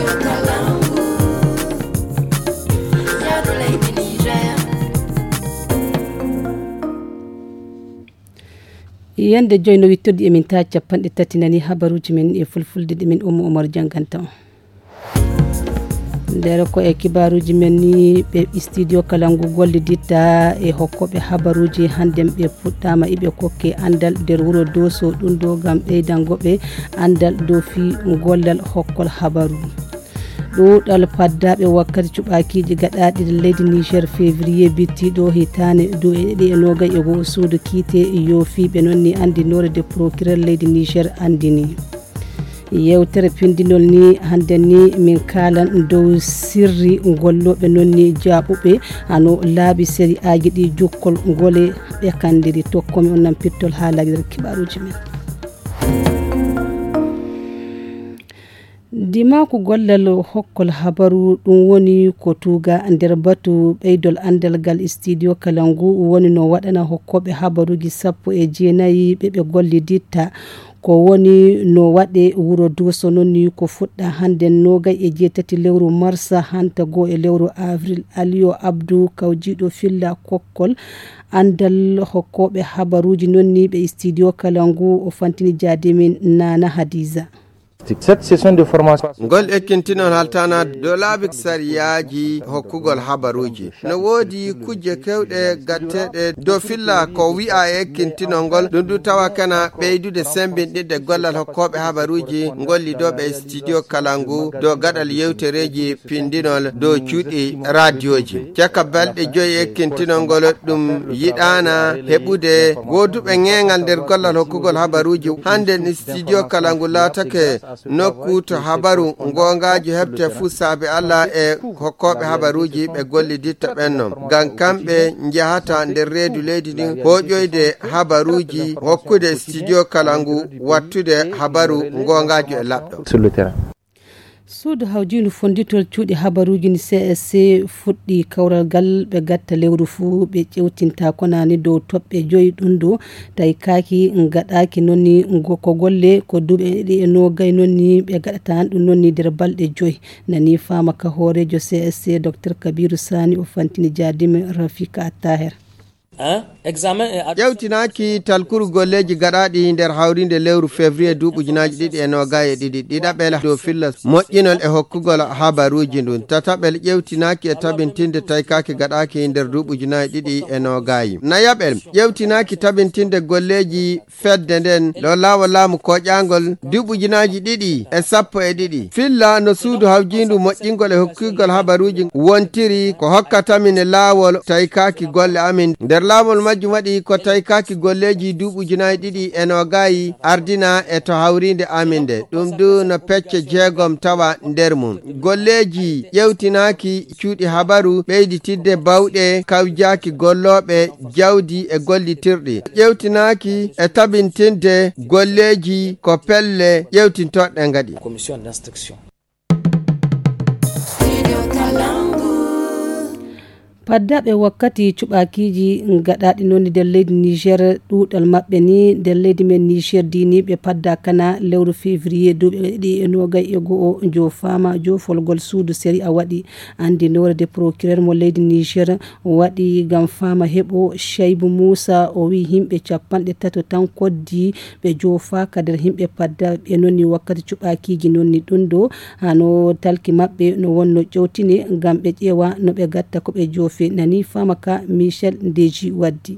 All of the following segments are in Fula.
yande joyno wittodi emin ta capanɗe tati nani habaruji men e fulfulde ɗi min Omar janganta on nder ko e kibaruji men ni ɓe studio Kalangu golliditta e hokkoɓe habaruji handem ɓe puɗɗama iɓe kokke andal nder wuro Doso ɗum ɗo gam ɓeydangoɓe andal dow fi gollal hokkol habaru ɗuɗal paddaɓe wakkati cuɓakiji gaɗaɗi leydi Niger février bittiɗo hitane dow e nogay e go suudu kiite yofiɓe nonni andinore de procureur leydi Niger andini yewtere pindinol ni hande ni min kalan dow sirri golloɓe nonni jaɓuɓe ano laabi séri aji ɗi jukkol gole ɓe kandiri tokkomi on nan pittol haalaji nder kibaruji men dimaku gollal hokkol habaru ɗum woni ko tuga nder batu ɓeydol andal gal studio Kalangu woni no waɗana hokkoɓe habaruji 19 ɓe golliditta ko woni no waɗe wuro Doso nonni ko fuɗɗa hande nogay e jeetati lewru marsa hanta go e lewru avril Aliyo Abdou kawjiɗo filla kokkol andal hokkoɓe habaruji nonni ɓe studio Kalangu o fantini jaadimin Nana Hadiza. Cette session de formation gol ekkintinon haltana do laabi sariyaji hokkugol habaruji no wodi kuje kewɗe gatteɗe do filla ko wi'a ekkintinol ɗum du tawa kana ɓeydude sembinɗirde gollal hokkoɓe habaruji gollidoɓe studio Kalangu do gaɗal yewtereji pindinol dow cuuɗi radioji caka balɗe 5 ekkintinol ɗum yiɗana heɓude woduɓe ŋeŋal nder gollal hokkugol habaruji hande studio Kalangu laatake nokku to habaru gongaji hebte fu saabe Allah e hokkoɓe habaruji ɓe golliditta ɓenno ngam kamɓe jahata nder reedu leydi ndin hoƴoyde habaruji hokkude studio Kalangu wattude habaru gongaji e laɓɗo sur le terrain. suudu hawjinu fonditol cuuɗi habaruji ni CSC fuɗɗi kawral gal ɓe gatta lewru fuu ɓe ƴewtinta konani dow toɓɓe 5 ɗum ɗo tawi kaaki gaɗaki nonni ko golle ko duuɓi ɗi e nogay nonni ɓe gaɗata han ɗum nonni nder balɗe 5 nani fama ka hoorejo CSC Dr Kabiru Sani o fantini jaadime Rafika Taher. ƴewtinaki talkuru golleji gaɗaɗi nder hawrinde lewru février duuɓujunaji 2022 ɗiɗaɓel dow filla moƴƴinol e hokkugol habaruji ndun tataɓel ƴewtinaki e tabintinde taykaki gaɗaki nder duuɓujunaji 2022 nayaɓel ƴewtinaki tabintinde golleji fedde nden ɗo lawol laamu koƴangol duuɓujunaji 2012 filla no suudu hawjindu moƴƴingol e hokkugol habaruji wontiri ko hokkatamin e laawol taykaki golle amin nder laawol majjum waɗi ko taykaki golleji duuɓujunaji 2022 ardina e to hawrinde aminde ɗum du no pecce 6 tawa nder mum golleji ƴewtinaki cuuɗi habaru ɓeyditidde bawɗe kawjaki golloɓe jawdi e gollitirɗi ƴewtinaki e tabintinde golleji ko pelle ƴewtintoɗɗe gaɗi commission d'instruction. paddaɓe wakkati cuɓakiji gaɗaɗi nonni nder leydi Niger ɗuɗal maɓɓe ni nder leydi men Niger dini ɓe padda kana lewru février duuɓi ɗi e nogay e go'o jo fama jofolgol suudu séri a waɗi andinore de procureur mo leydi Niger waɗi gam fama heɓo Cheibou Moussa o wi himɓe 30 tan koddi ɓe jofaka nder himɓe padda ɓe nonni wakkati cuɓakiji nonni ɗum ɗo hano talki maɓɓe no wonno ƴewtine gam ɓe ƴeewa no ɓe gatta ko ɓe jofi nani famaka Michel Deji waddi.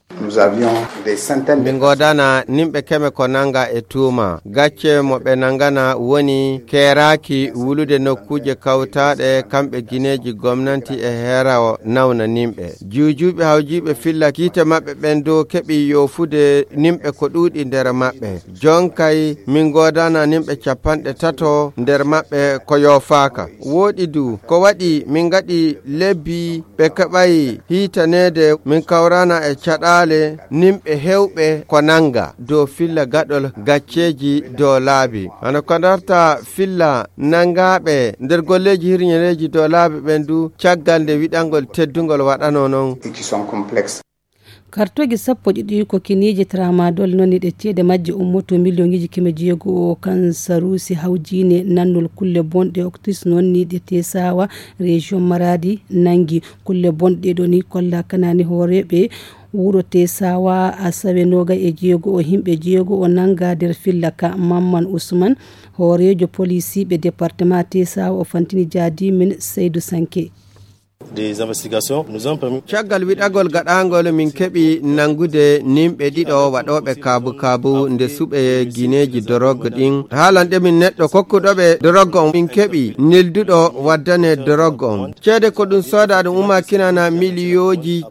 Min godana nimɓe keme ko nanga e tuuma gacce mo ɓe nangana woni keraki wulude nokkuje kawtaɗe kamɓe guineji gomnati e heerawo nawna nimɓe juujuɓe hawjiɓe filla kiite maɓɓe ɓen dow keɓi yofude nimɓe ko ɗuuɗi nder maɓɓe jonkay min godana nimɓe 30 nder maɓɓe ko yofaka woɗi du ko waɗi min gaɗi lebbi ɓe keɓay hitanede min kawrana e caɗa nimɓe hewɓe ko nanga dow filla gaɗol gacceji dow laabi hano ko darta filla nangaɓe nder golleji hirñereji dow laabi ɓen du caggal nde wiɗangol teddugol waɗano noon kartoji sappo ɗiɗi ko kiniji tramadol noni ɗe ceede majje ummoto millionji keme jeego kan sarusi hawjine nannol kulle bonɗe octis nonni ɗe tesawa région maradi nangi kulle bonɗe ɗo ni kolla kanani hooreɓe wuro tesawa asawe noga e jeego o himɓe jeego o nanga nder fillaka Mamman Ousmane hoorejo policiɓe département tesawa o fantini jaadi min Seydou Sanke. Des investigations nous ont permis caggal wiɗagol gaɗangol min keɓi nangude nimɓe ɗiɗo waɗoɓe kabu nde suɓe guineji drogue ɗin haalande min neɗɗo kokkuɗoɓe drogue on min keɓi nilduɗo waddane drogue on ceede ko ɗum soda ɗum umakinana miliyoji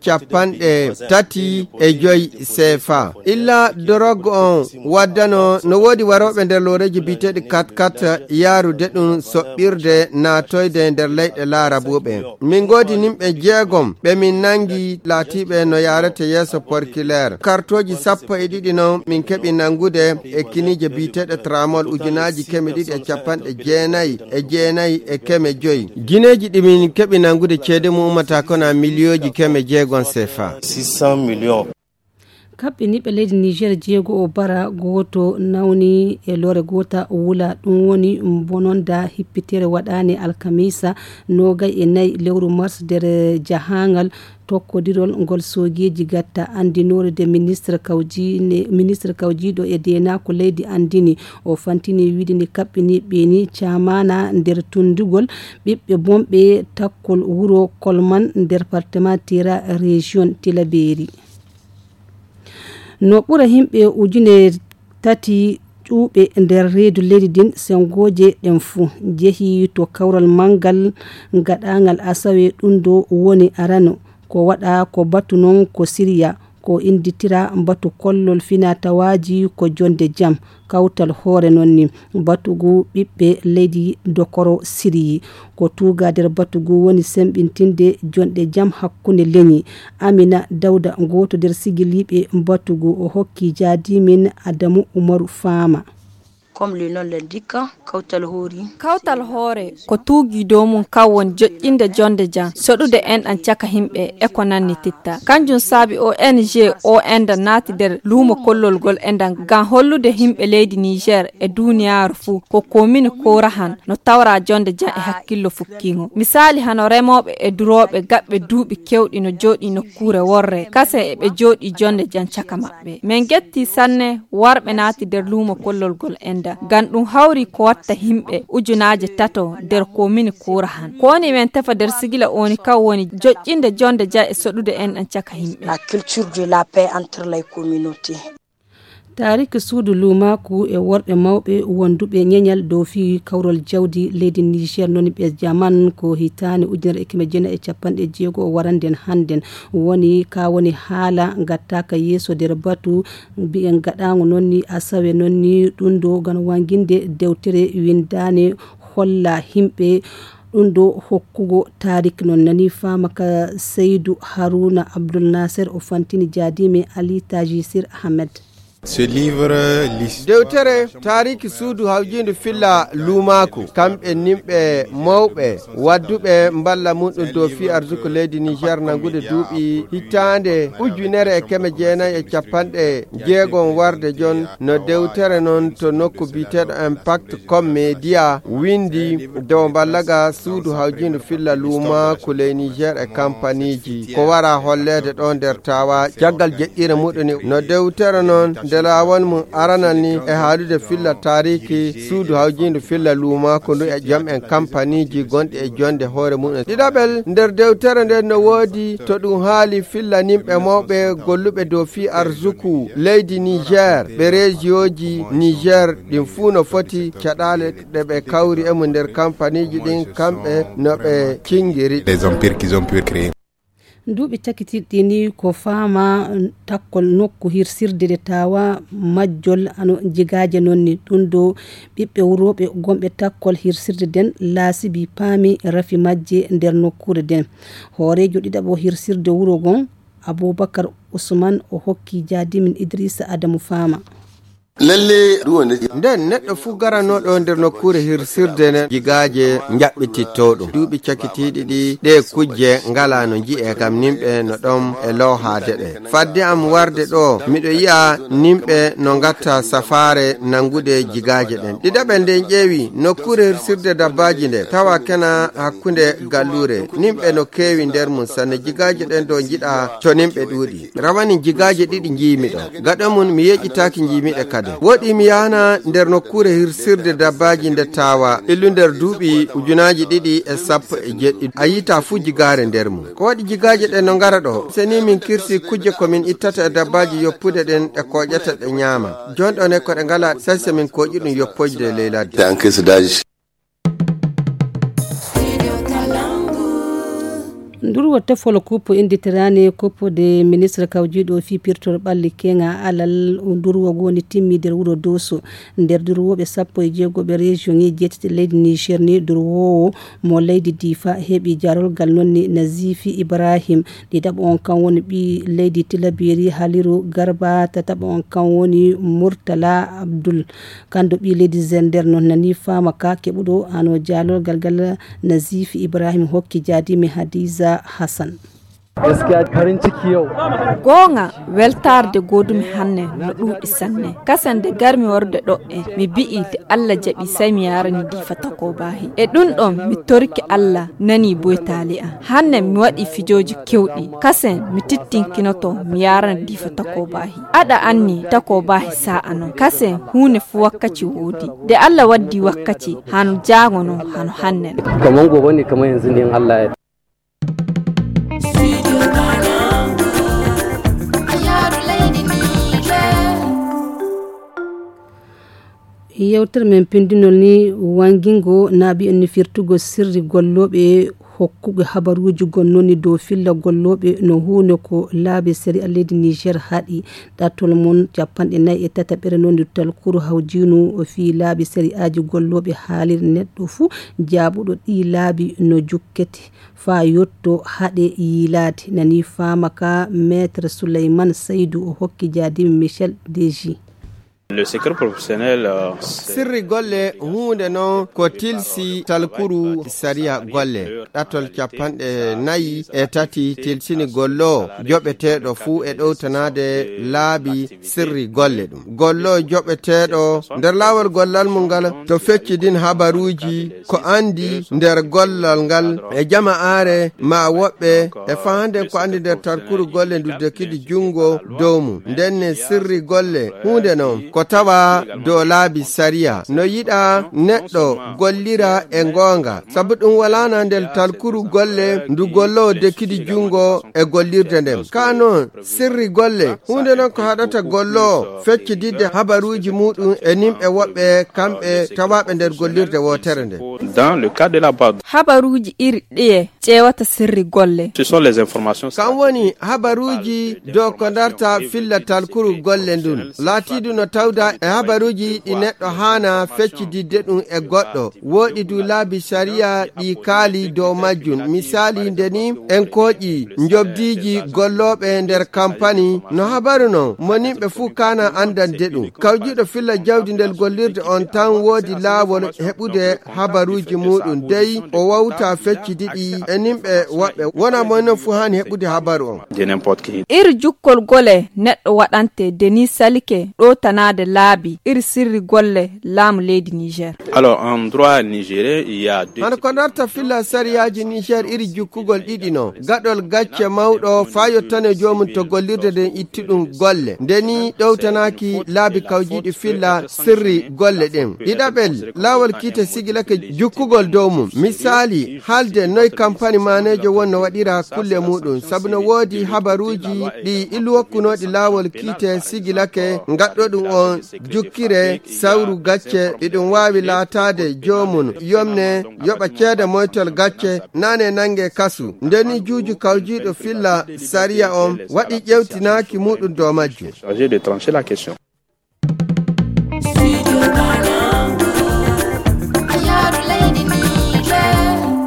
35 CFA illa drogue on waddano no woodi waroɓe nder loreji biteɗi 4 yarude ɗum soɓɓirde natoyde nder leyɗe laarabuɓe min woodi nimɓe jeegom ɓe min nangi laatiɓe no yarete yeeso porculaire kartoji 12 non min keɓi nangude e kinije biteɗe tramol ujunaji keme ɗiɗi e capanɗe jeenayi e keme joyi guineji ɗi min keɓi nangude ceede mum ummata kona milliyoji keme jeegon CFA 600 millions. Kaɓɓe niɓe leydi Niger jeego o bara goto nawni e lore gota wula ɗum woni bononda hippitere waɗani alkamisa 24 lewru mars nder jahangal tokkodirol ngol sogeji gatta andinore de ministre kawjiɗo e denako leydi andini o fantini widini kaɓɓini ɓeni camana nder tundugol ɓiɓɓe bomɓe takkol wuro Kolman nder département Tera région Tilaberi. No ɓura himɓe 3 ƴuuɓe nder reedu leydi din sengoje ɗen fuu jehi to kawral mangal gaɗangal asawe ɗum do woni arano ko waɗa ko batu non ko siriya ko inditira batu kollol fina tawaji ko jonde jam kawtal hoore nonni batugu ɓiɓɓe leydi dokoro siriyi ko tuga nder batugu woni semɓintinde jonde jam hakkunde leñi Amina Dawda goto nder sigiliɓe batugu o hokki jaadi min Adamu Umaru Fama. Comme le nom l'indique, kawtal hoore ko tuugi dow mum kawon joƴƴinde jonde jam soɗude enɗan caka himɓe e ko nanni titta kanjum saabi ONG o enda naati nder luumo kollolgol endan ngam hollude himɓe leydi Niger e duniyaaru fuu ko komini korahan no tawra jonde jam e hakkillo fukkingo misali hano remoɓe e duroɓe gaɓɓe duuɓi kewɗi no jooɗi nokkure worre kase e ɓe jooɗi jonde jam caka maɓɓe min getti sanne warɓe naati nder luumo kollolgol enda gan ɗum hawri ko watta himɓe ujunaje 3 nder komini korahan ko woni men tefa nder sigila oni kaw woni joƴƴinde jonde jam e soɗude enɗan caka himɓe. La culture de la paix entre les communautés. Tarik suudu lumaku e worɓe mawɓe wonduɓe ñeñal dow fi kawrol jawdi leydi Niger noni ɓe jaman ko hitane 1950 o waranden hannden woni haala gattaka yeeso nder batu mbi'en gaɗango nonni asawe nonni ɗum do gan wanginde dewtere windane holla himɓe ɗum do hokkugo tarik non nani fama ka Seydou Haruna Abdoul Nasser o fantini jaadime Ali Tajisir Ahmed. Ce livre dewtere tariki suudu hawjinde filla lumaku kamɓe nimɓe mawɓe wadduɓe mballa muɗum dow fi arsuko leydi Niger nangude duuɓi hitande 1950 warde jon no dewtere non to nokku biteɗo impact comme média windi dow mballaga suudu hawjinde filla lumaku ley Niger e kampaniji ko wara hollede ɗo nder tawa jaggal jeɗɗire muɗum no dewtere non de lawol mum aranal ni e haalude filla tariki suudu hawjinde filla luuma ko ndu e jam en kampaniji gonɗi e jonde hoore muɗum ɗiɗaɓel nder dewtere nden no woodi to ɗum haali filla nimɓe mawɓe golluɓe dow fi arsuku leydi Niger ɓe région Niger ɗin fuu no foti caɗale ɗe ɓe kawri e mum nder kampaniji ɗin kamɓe no ɓe cingiri les empires qu'ils ont pu créer. Duuɓi cakkitiɗɗi ni ko fama takkol nokku hirsirde de tawa majjol ano jigaje nonni ɗum do ɓiɓɓe wuroɓe gomɓe takkol hirsirde den laasibi paami rafi majje nder nokkure den hoorejo ɗiɗaɓo hirsirde wuro gon Aboubacar Ousmane o hokki jaadimin Idrissa Adamu Fama. lalle ruwan nden neɗɗo fu garanoɗo nder nokkure hirsirde ne jigaaje jaɓɓitittoɗum duuɓi cakitiɗi ɗi ɗe kujje ngala no ji'e kam nimɓe no ɗon e lowhaade ɗe fadde am warde ɗo miɗo yi'a nimɓe no gatta safare nangude jigaaje ɗen ɗiɗaɓe nden ƴeewi nokkure hirsirde dabbaji nde tawa kena hakkunde gallure nimɓe no keewi nder mum sanne jigaaje ɗen do jiɗa to nimɓe ɗuuɗi rawani jigaaje ɗiɗi jiimiɗo gaɗa mum mi yeƴƴitaki jiimiɗe kadi woɗi mi yahana nder nokkure hirsirde dabbaji nde tawa illu nder duuɓi ujunaji 217 a yita fu jigare nder mum ko waɗi jigaaje ɗen no ngara ɗo seni min kirsi kujje komin ittata e dabbaji yoppude ɗen e koƴata ɗe ñaama jonɗo ne ko ɗe ngala sase min koƴi ɗum yoppojde ley ladde ndurwo tefolo kupo inditirani kupo de ministre kawjiɗo fipirtol ɓalli kenga alal ndurwo goni timmi nder wuro doso nder durwoɓe 16 région ŋi jettati leydi niger ni durwowo mo leydi difa heeɓi jarolgal nonni nazifi ibrahim ɗiɗaɓo on kan woni ɓi leydi tilabiri haliru garba tataɓo on kan woni murtala abdoul kando ɓi leydi zender non nani fama ka keɓuɗo ano jalolgal gal nazifi ibrahim hokki jadimi hadiza Hassan. Gaskiya farin ciki yau. Gonga weltarde godumi hanne no ɗuɗi sanne. Kasande garmi worde ɗo mi bi'i de Allah jaɓi sai mi yarani difata ko bahi. E ɗum ɗon mi torki Allah nani boytali am. Hanne mi waɗi fijoji kewɗi. Kasen mi tittinkinoto mi yarani difata ko bahi. Aɗa anni tako bahi sa'a non. Kasen hune fu wakkati wodi. De Allah waddi wakkati hanu jagono hanu hanne. Kaman gobe ne kamar yanzu ne Allah ya yewtere men pindinol ni wangingo naabi en firtugo sirri golloɓe hokkugo habaruji gonnoni dow filla golloɓe no hunde ko laabi séri leydi niger haɗi ɗattol mon 43 noni talkuru hawjinu fi laabi séri aji golloɓe haalir neɗɗo fu jaabuɗo ɗi laabi no jukkete fa yotto haɗe yiilade nani famaka maître Souleymane Saydou o hokki jadimi Michel Deji. Le secret professionnel sirri golle hunde no ko tilsi talkuru sariya golle ɗatol 43 tilsini gollo joɓeteɗo fu e ɗowtanade laabi sirri golle ɗum gollo joɓeteɗo nder lawol gollal mum ngal to feccidin habaruji ko andi nder gollal ngal e jama'are ma woɓɓe e fahande ko andi nder talkuru golle ndu dokidi jungo dow mum ndenne sirri golle hunde no ko tawa do laabi sariya no yiɗa neɗɗo gollira e gonga sabu ɗum walana nder talkuru golle ndu gollo dekkidi jungo e gollirde ndem ka noon sirri golle hunde noon ko haɗata gollo feccididde habaruji muɗum e nimɓe woɓɓe kamɓe tawaɓe nder gollirde wotere nde dans le cas de la bande habaruji iri ɗiye ƴewata sirri golle ce sont les informations kan woni habaruji dow ko darta filla talkuru golle ndun laatidu no tawda e habaruji ɗi neɗɗo hana feccididde ɗum e goɗɗo woɗi du laabi sariya ɗi kaali dow majjum misali ndeni en koƴi jobdiji golloɓe nder campagne no habaru non monimɓe fuu kana andande ɗum kawjiɗo filla jawdi nder gollirde on tan woodi laawol heɓude habaruji muɗum dey o wawta feccidiɗi e nimɓe woɓɓe wona monon fuu hani heɓude habaru on iri jukkol gole neɗɗo waɗante deni salike ɗo tanade laabi iri sirri golle laamu leydi Niger. Alors en droit nigérien il y a deux. Hano ko darta filla sariyaji Niger iri jukkugol ɗiɗi no gaɗol gacce mawɗo fa yottane jomum to gollirde den ittiɗum golle ndeni ɗowtanaki laabi kawjiɗi filla sirri golle ɗin ɗiɗaɓel laawol kiite sigilake jukkugol dow mum misali haalde noy campagne manejo wonno waɗira kulle muɗum sabu no woodi habaruji ɗi illu hokkunoɗi laawol kiite sigilake gaɗɗo ɗum on jukkire sawru gacce ɗiɗum wawi laatade jomum yomne yoɓa ceede moytol gacce nane nange kasu ndeni juuju kawjiɗo filla sariya on waɗi ƴewtinaki muɗum dow majjum de trancher la question.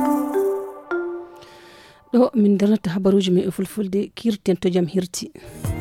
ɗo min darnata habaruji men e fulfulde kirten to jam hirti